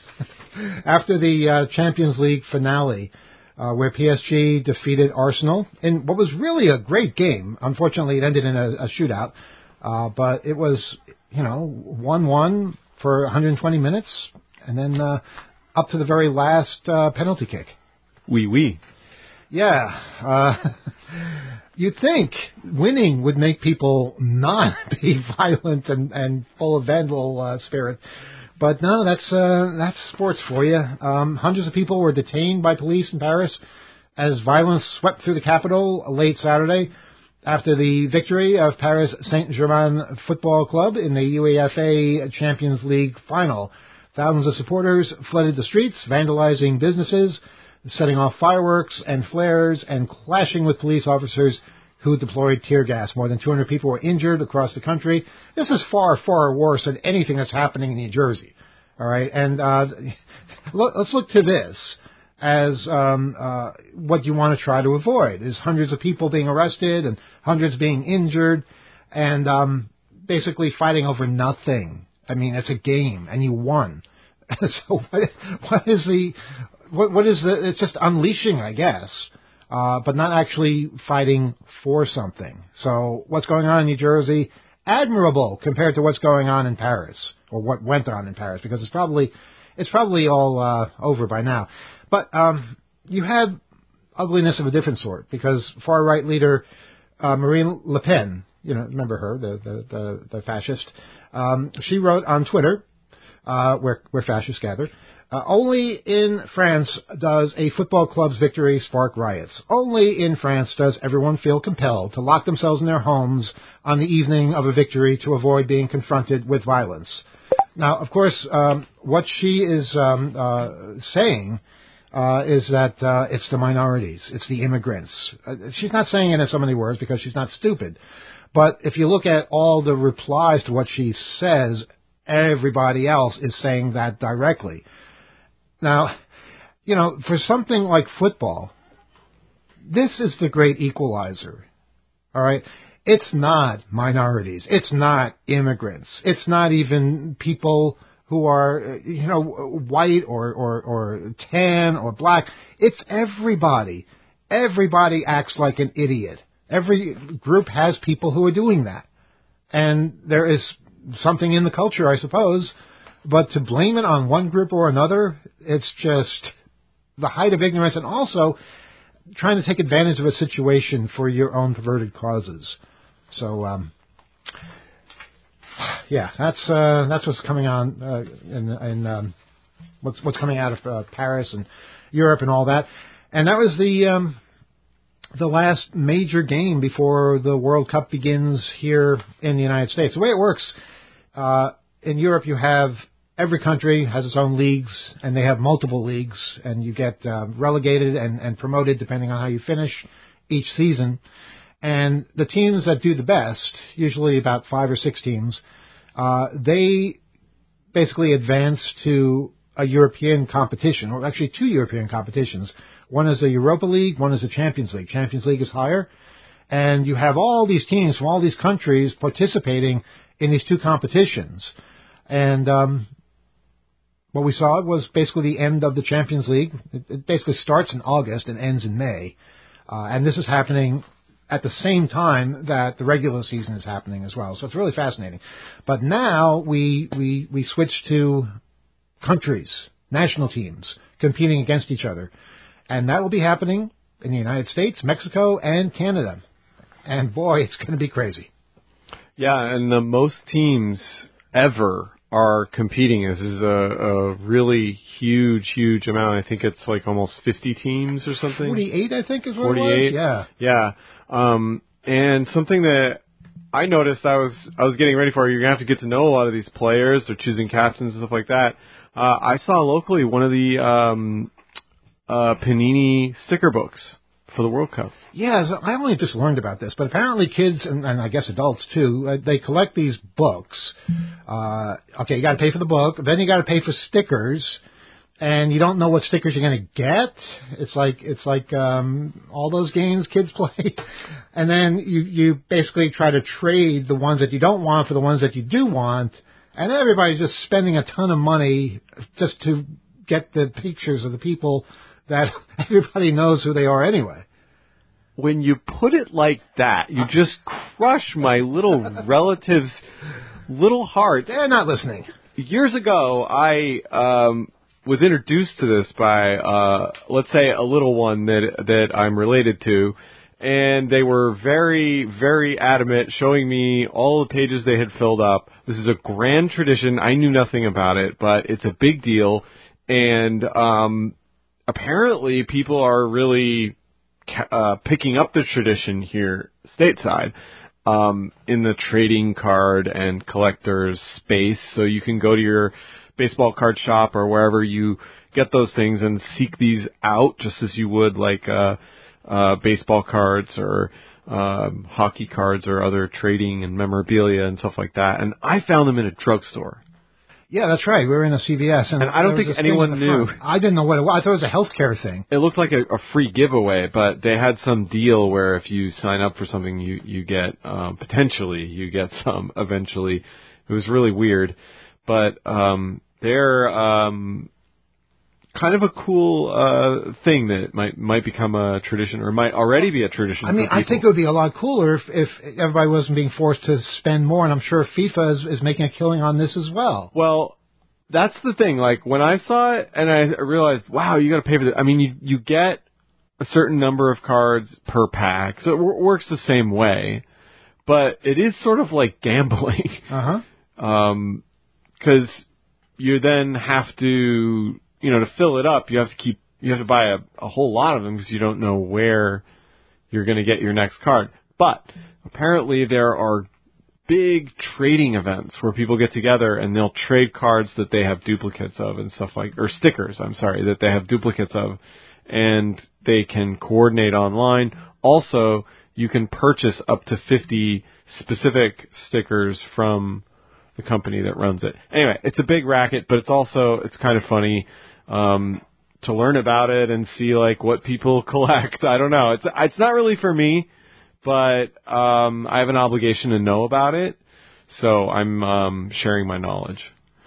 after the uh, Champions League finale, uh, where P S G defeated Arsenal in what was really a great game. Unfortunately, it ended in a, a shootout, uh, but it was, you know, one one for one hundred twenty minutes, and then Uh, up to the very last uh, penalty kick.
Oui, oui.
Yeah. Uh, you'd think winning would make people not be violent and, and full of vandal uh, spirit. But no, that's uh, that's sports for you. Um, hundreds of people were detained by police in Paris as violence swept through the capital late Saturday after the victory of Paris Saint-Germain Football Club in the UEFA Champions League final. Thousands of supporters flooded the streets, vandalizing businesses, setting off fireworks and flares, and clashing with police officers who deployed tear gas. More than two hundred people were injured across the country. This is far, far worse than anything that's happening in New Jersey. All right, and uh, let's look to this as um, uh, what you want to try to avoid, is hundreds of people being arrested and hundreds being injured, and um, basically fighting over nothing. I mean, it's a game, and you won. So what, what is the, what, what is the, it's just unleashing, I guess, uh, but not actually fighting for something. So what's going on in New Jersey, admirable compared to what's going on in Paris, or what went on in Paris, because it's probably, it's probably all uh, over by now. But um, you had ugliness of a different sort because far-right leader uh, Marine Le Pen, you know, remember her, the the, the, the fascist, um, she wrote on Twitter, uh, where, where fascists gather, Uh, only in France does a football club's victory spark riots. Only in France does everyone feel compelled to lock themselves in their homes on the evening of a victory to avoid being confronted with violence. Now, of course, um, what she is um, uh, saying uh, is that uh, it's the minorities, it's the immigrants. Uh, she's not saying it in so many words because she's not stupid. But if you look at all the replies to what she says, everybody else is saying that directly. Now, you know, for something like football, this is the great equalizer, all right? It's not minorities. It's not immigrants. It's not even people who are, you know, white or, or, or tan or black. It's everybody. Everybody acts like an idiot. Every group has people who are doing that. And there is something in the culture, I suppose. But to blame it on one group or another, it's just the height of ignorance and also trying to take advantage of a situation for your own perverted causes. So, um, yeah, that's uh, that's what's coming on uh, in, in um, what's what's coming out of uh, Paris and Europe and all that. And that was the um, the last major game before the World Cup begins here in the United States. The way it works uh, in Europe, you have every country has its own leagues, and they have multiple leagues, and you get uh, relegated and, and promoted depending on how you finish each season. And the teams that do the best, usually about five or six teams, uh, they basically advance to a European competition, or actually two European competitions. One is the Europa League, one is the Champions League. Champions League is higher, and you have all these teams from all these countries participating in these two competitions. And um, what we saw was basically the end of the Champions League. It, it basically starts in August and ends in May. Uh, and this is happening at the same time that the regular season is happening as well. So it's really fascinating. But now we we, we switch to countries, national teams, competing against each other. And that will be happening in the United States, Mexico, and Canada. And boy, it's going to be crazy.
Yeah, and the most teams ever are competing. This is a, a really huge, huge amount. I think it's like almost fifty teams or something.
forty-eight, I think, is what
forty-eight.
it was. Yeah.
Yeah. Um, and something that I noticed, I was I was getting ready for, you're going to have to get to know a lot of these players. They're choosing captains and stuff like that. Uh, I saw locally one of the um, uh, Panini sticker books for the World Cup.
Yeah, so I only just learned about this, but apparently kids, and, and I guess adults too, uh, they collect these books. Uh, okay, you got to pay for the book, then you got to pay for stickers, and you don't know what stickers you're going to get. It's like it's like um, all those games kids play, and then you you basically try to trade the ones that you don't want for the ones that you do want, and everybody's just spending a ton of money just to get the pictures of the people that everybody knows who they are anyway.
When you put it like that, you just crush my little relative's little heart.
They're not listening.
Years ago, I um, was introduced to this by, uh, let's say, a little one that that I'm related to, and they were very, very adamant, showing me all the pages they had filled up. This is a grand tradition. I knew nothing about it, but it's a big deal, and um, apparently people are really Uh, picking up the tradition here stateside um, in the trading card and collectors space. So you can go to your baseball card shop or wherever you get those things and seek these out just as you would like uh, uh, baseball cards or um, hockey cards or other trading and memorabilia and stuff like that. And I found them in a drugstore.
Yeah, that's right. We were in a C V S. And,
and I don't think anyone knew.
I didn't know what it was. I thought it was a healthcare thing.
It looked like a, a free giveaway, but they had some deal where if you sign up for something, you, you get, um, potentially, you get some eventually. It was really weird. But um, they're um, kind of a cool uh, thing that might might become a tradition or might already be a tradition.
I mean,
for
I think it would be a lot cooler if, if everybody wasn't being forced to spend more, and I'm sure FIFA is, is making a killing on this as well.
Well, that's the thing. Like, when I saw it and I realized, wow, you got to pay for this. I mean, you you get a certain number of cards per pack, so it w- works the same way. But it is sort of like gambling.
Uh huh.
Um, because you then have to, you know, to fill it up, you have to keep, you have to buy a, a whole lot of them because you don't know where you're going to get your next card. But apparently there are big trading events where people get together and they'll trade cards that they have duplicates of and stuff like, or stickers, I'm sorry, that they have duplicates of, and they can coordinate online. Also, you can purchase up to fifty specific stickers from the company that runs it. Anyway, it's a big racket, but it's also, it's kind of funny um, to learn about it and see like what people collect. I don't know. It's it's not really for me, but um, I have an obligation to know about it, so I'm um, sharing my knowledge.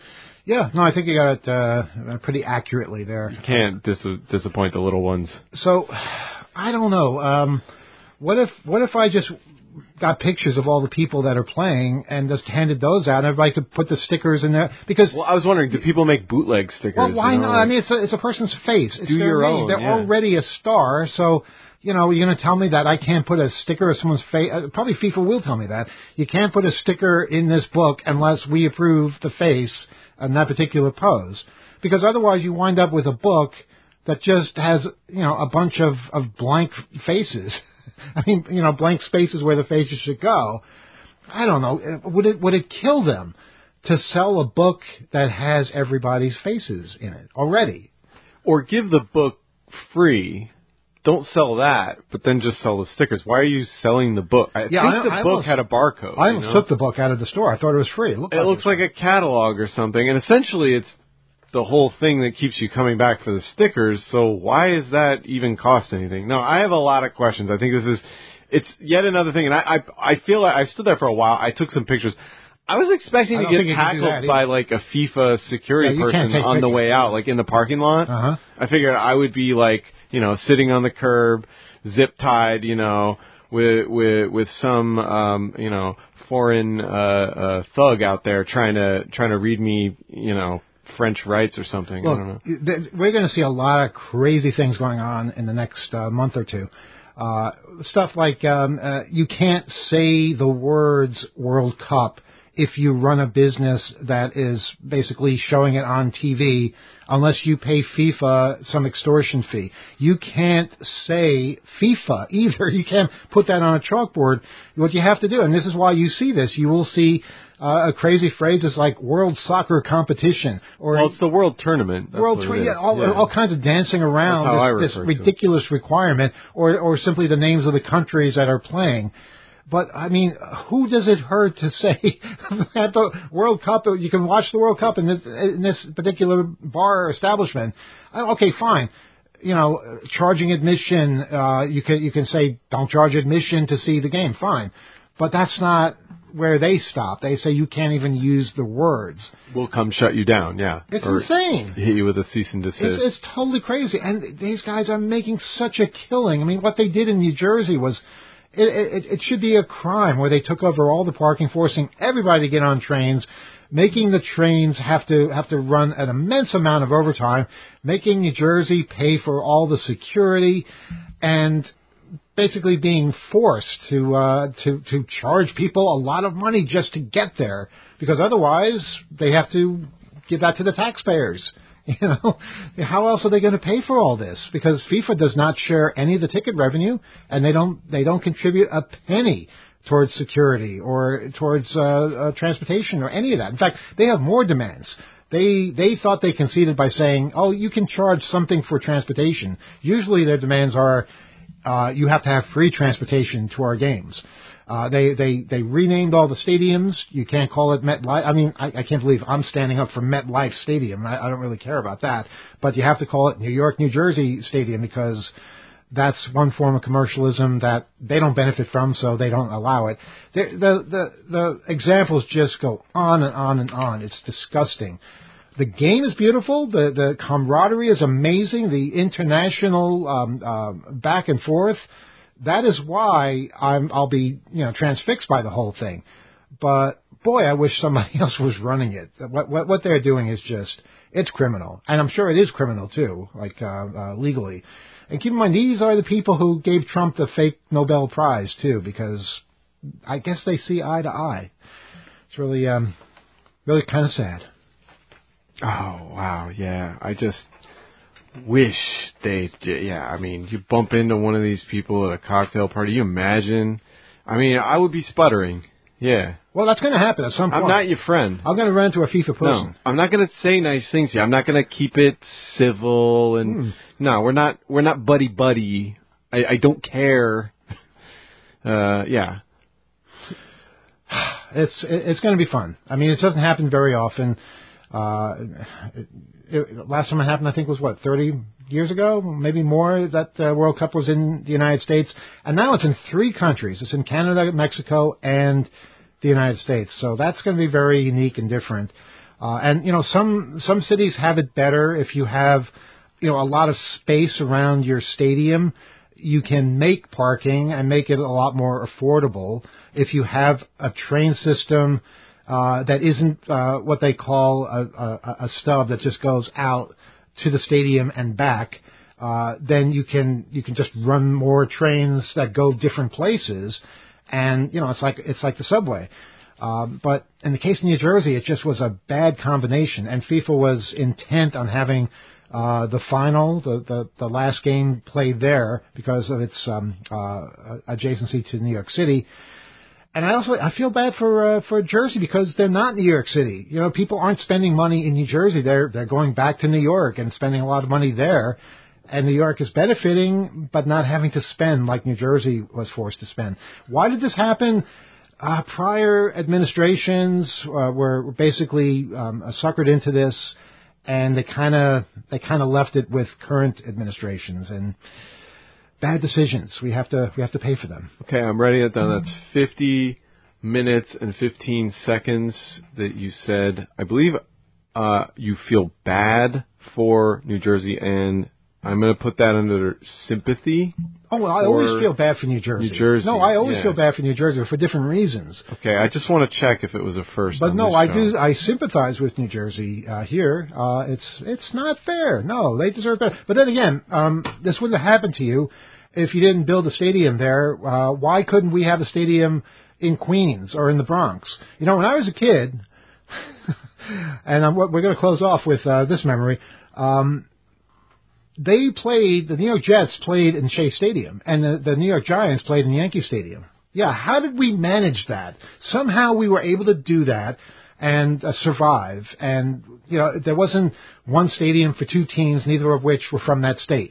Yeah, no, I think you got it uh, pretty accurately there.
You can't dis- disappoint the little ones.
So, I don't know. Um, what if what if I just got pictures of all the people that are playing and just handed those out? I'd like to put the stickers in there because.
Well, I was wondering, do people make bootleg stickers?
Well, why
you know,
not?
like,
I mean, it's a, it's a person's face. It's
do
their
your
name.
own.
They're
yeah.
already a star, so. You know, you're going to tell me that I can't put a sticker of someone's face. Uh, probably FIFA will tell me that. You can't put a sticker in this book unless we approve the face in that particular pose. Because otherwise you wind up with a book that just has, you know, a bunch of, of blank faces. I mean, you know, blank spaces where the faces should go. I don't know. Would it, would it kill them to sell a book that has everybody's faces in it already?
Or give the book free. Don't sell that, but then just sell the stickers. Why are you selling the book? I
yeah,
think
I,
the
I
book
almost,
had a barcode.
I almost
you know?
took the book out of the store. I thought it was free. It, looked
it
like
looks
it
like a catalog or something, and essentially it's the whole thing that keeps you coming back for the stickers, so why does that even cost anything? No, I have a lot of questions. I think this is, it's yet another thing, and I I, I feel like I stood there for a while. I took some pictures. I was expecting
I
to
don't
get
think you can do
tackled
that
by like a FIFA security
Yeah, you can't
person
take
on the
pictures.
way out, like in the parking lot.
Uh-huh.
I figured I would be like, you know, sitting on the curb, zip tied, you know, with with with some um, you know, foreign uh, uh, thug out there trying to trying to read me, you know, French rights or something.
Look,
I don't know.
th- we're going to see a lot of crazy things going on in the next uh, month or two. Uh, stuff like um, uh, you can't say the words World Cup if you run a business that is basically showing it on T V unless you pay FIFA some extortion fee. You can't say FIFA either. You can't put that on a chalkboard. What you have to do, and this is why you see this, you will see uh, crazy phrases like World Soccer Competition or
Well, it's the World Tournament. That's
World
what
Tour,
it is.
yeah, all,
yeah.
all kinds of dancing around
That's how I
this, this
refer to it.
ridiculous requirement, or or simply the names of the countries that are playing. But, I mean, who does it hurt to say at the World Cup, you can watch the World Cup in this, in this particular bar or establishment? Okay, fine. You know, charging admission, uh, you can, you can say don't charge admission to see the game, fine. But that's not where they stop. They say you can't even use the words.
We'll come shut you down, yeah.
It's
or
insane.
Hit you with a cease and desist.
It's, it's totally crazy. And these guys are making such a killing. I mean, what they did in New Jersey was, It, it, it should be a crime where they took over all the parking, forcing everybody to get on trains, making the trains have to have to run an immense amount of overtime, making New Jersey pay for all the security, and basically being forced to uh, to to charge people a lot of money just to get there, because otherwise they have to give that to the taxpayers. You know, how else are they going to pay for all this? Because FIFA does not share any of the ticket revenue, and they don't they don't contribute a penny towards security or towards uh, uh, transportation or any of that. In fact, they have more demands. They they thought they conceded by saying, "Oh, you can charge something for transportation." Usually, their demands are, uh, "You have to have free transportation to our games." Uh, they, they, they renamed all the stadiums. You can't call it MetLife. I mean, I, I can't believe I'm standing up for MetLife Stadium. I, I don't really care about that. But you have to call it New York, New Jersey Stadium because that's one form of commercialism that they don't benefit from, so they don't allow it. The, the, the, the examples just go on and on and on. It's disgusting. The game is beautiful. The, the camaraderie is amazing. The international um, uh, back and forth. That is why I'm, I'll be, you know, transfixed by the whole thing. But boy, I wish somebody else was running it. What what, what they're doing is just, it's criminal. And I'm sure it is criminal, too, like uh, uh, legally. And keep in mind, these are the people who gave Trump the fake Nobel Prize, too, because I guess they see eye to eye. It's really, um, really kind of sad.
Oh, wow, yeah. I just wish they did. Yeah, I mean, you bump into one of these people at a cocktail party, you imagine. I mean, I would be sputtering. Yeah.
Well, that's going to happen at some point.
I'm not your friend.
I'm going to run into a FIFA person.
No, I'm not going to say nice things to you. I'm not going to keep it civil and
Hmm.
no, we're not we're not buddy buddy. I, I don't care. Uh, yeah.
It's it's going to be fun. I mean, it doesn't happen very often. Uh, it, it, last time it happened, I think, was what, thirty years ago, maybe more. That uh, World Cup was in the United States, and now it's in three countries. It's in Canada, Mexico, and the United States. So that's going to be very unique and different. Uh, and you know, some some cities have it better if you have, you know, a lot of space around your stadium. You can make parking and make it a lot more affordable if you have a train system uh, that isn't uh, what they call a, a, a stub that just goes out to the stadium and back. Uh, then you can you can just run more trains that go different places, and you know it's like it's like the subway. Um, but in the case of New Jersey, it just was a bad combination, and FIFA was intent on having uh, the final, the, the, the last game played there because of its um, uh, adjacency to New York City. And I also I feel bad for uh, for Jersey because they're not New York City. You know, people aren't spending money in New Jersey. They're they're going back to New York and spending a lot of money there. And New York is benefiting, but not having to spend like New Jersey was forced to spend. Why did this happen? Uh, prior administrations uh, were basically um, suckered into this, and they kind of they kind of left it with current administrations and bad decisions. We have to we have to pay for them.
Okay, I'm writing it down. That's fifty minutes and fifteen seconds that you said. I believe uh, you feel bad for New Jersey, and I'm going to put that under sympathy.
Oh, well, I always feel bad for New Jersey.
New Jersey.
No, I always
yeah.
feel bad for New Jersey for different reasons.
Okay, I just want to check if it was a first.
But
on
no,
this
I
show.
do. I sympathize with New Jersey uh, here. Uh, it's it's not fair. No, they deserve better. But then again, um, this wouldn't have happened to you if you didn't build a stadium there. Uh, why couldn't we have a stadium in Queens or in the Bronx? You know, when I was a kid, and I'm, we're going to close off with uh, this memory. Um, They played, the New York Jets played in Shea Stadium, and the, the New York Giants played in Yankee Stadium. Yeah, how did we manage that? Somehow we were able to do that and uh, survive. And, you know, there wasn't one stadium for two teams, neither of which were from that state.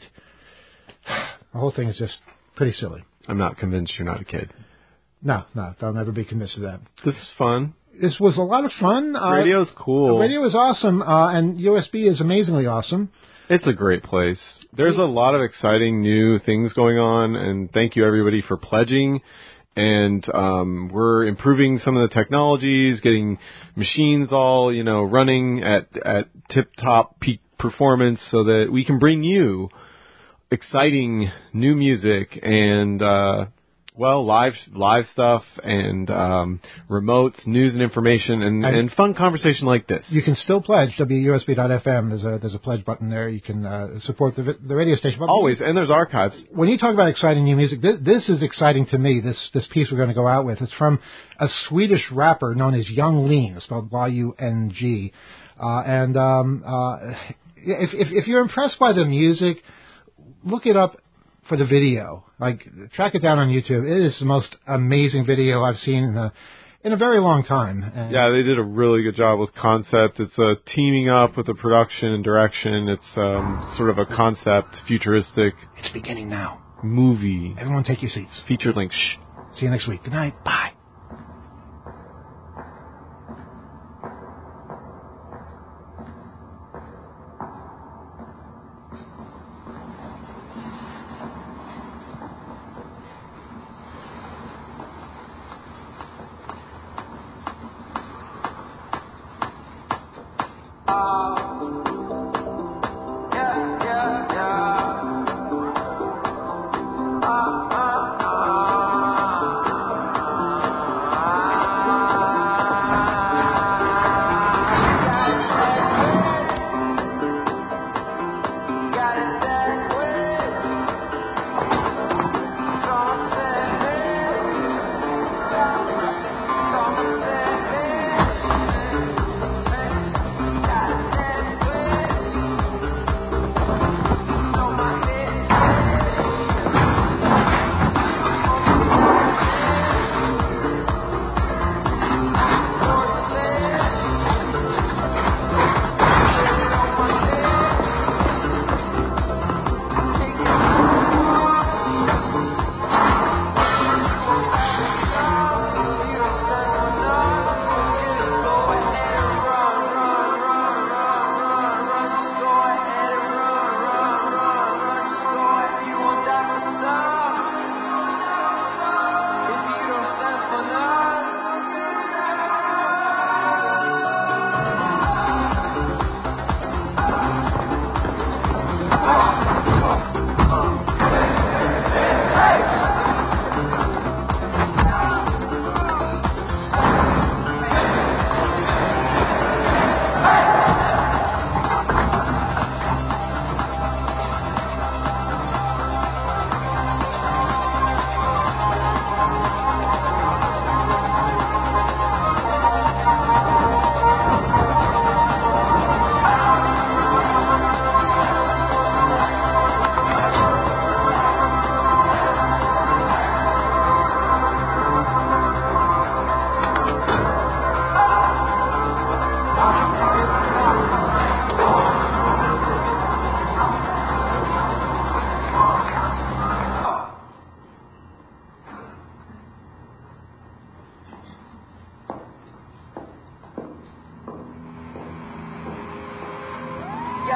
The whole thing is just pretty silly.
I'm not convinced you're not a kid.
No, no, I'll never be convinced of that.
This is fun.
This was a lot of fun. Uh,
Radio's cool.
Radio is awesome, uh, and U S B is amazingly awesome.
It's a great place. There's a lot of exciting new things going on, and thank you everybody for pledging. And um, we're improving some of the technologies, getting machines all you know running at at tip top peak performance, so that we can bring you exciting new music and uh, well live live stuff and um, remotes, news and information, and,
And-
and fun conversation like this.
You can still pledge W U S B dot F M. There's a there's a pledge button there. You can uh, support the vi- the radio station. But
Always, and there's archives.
when you talk about exciting new music, this, this is exciting to me. This this piece we're going to go out with. It's from a Swedish rapper known as Young Lean, spelled Y U N G. Uh, and um, uh, if, if if you're impressed by the music, look it up for the video. Like, track it down on YouTube. It is the most amazing video I've seen in a, in a very long time. And
Yeah, they did a really good job with concept. It's uh, teaming up with the production and direction. It's um, sort of a concept, futuristic
it's beginning now.
movie.
Everyone take your seats.
Feature link. Shh.
See you next week. Good night. Bye.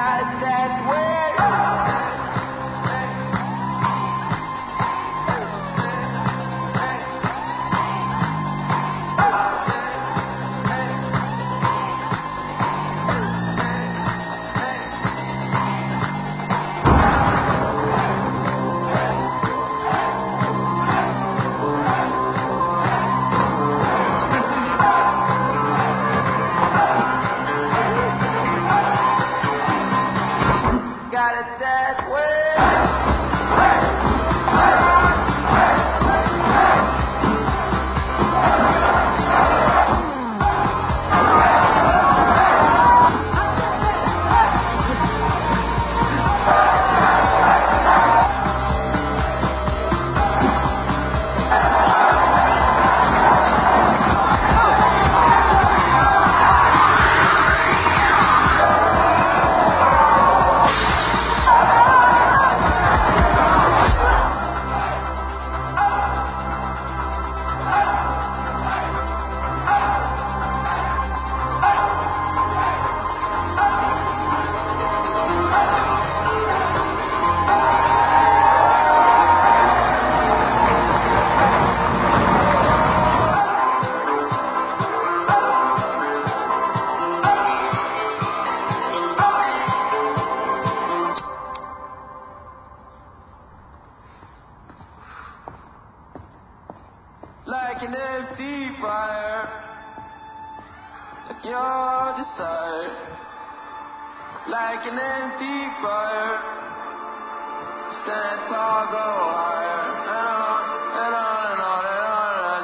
Like an empty fire, like your desire. Like an empty fire, stand tall, go higher, and on, and on, and on, and on, as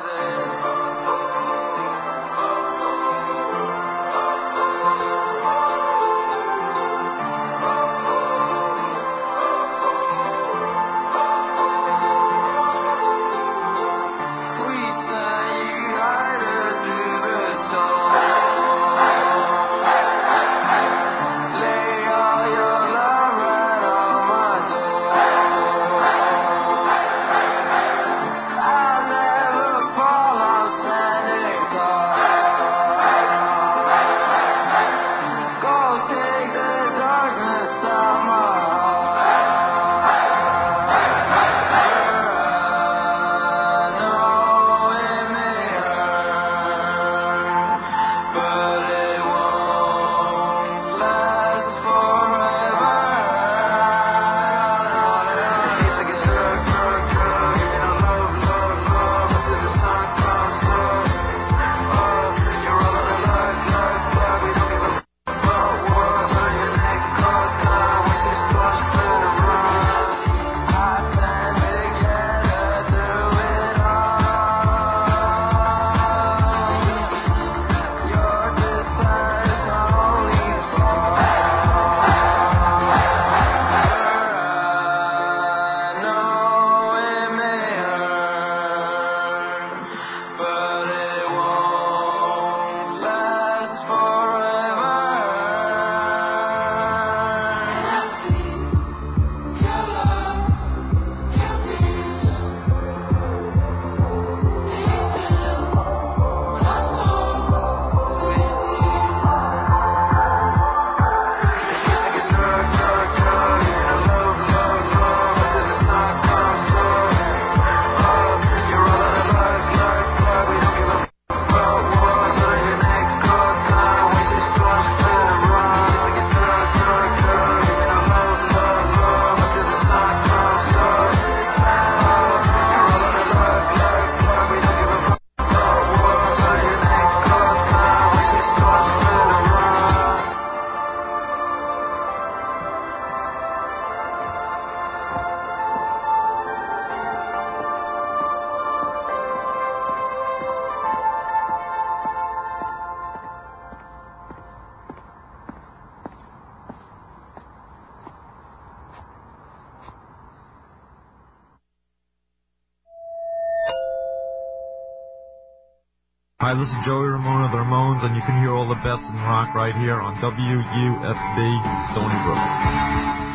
Hi, this is Joey Ramone of the Ramones, and you can hear all the best in rock right here on W U S B Stony Brook.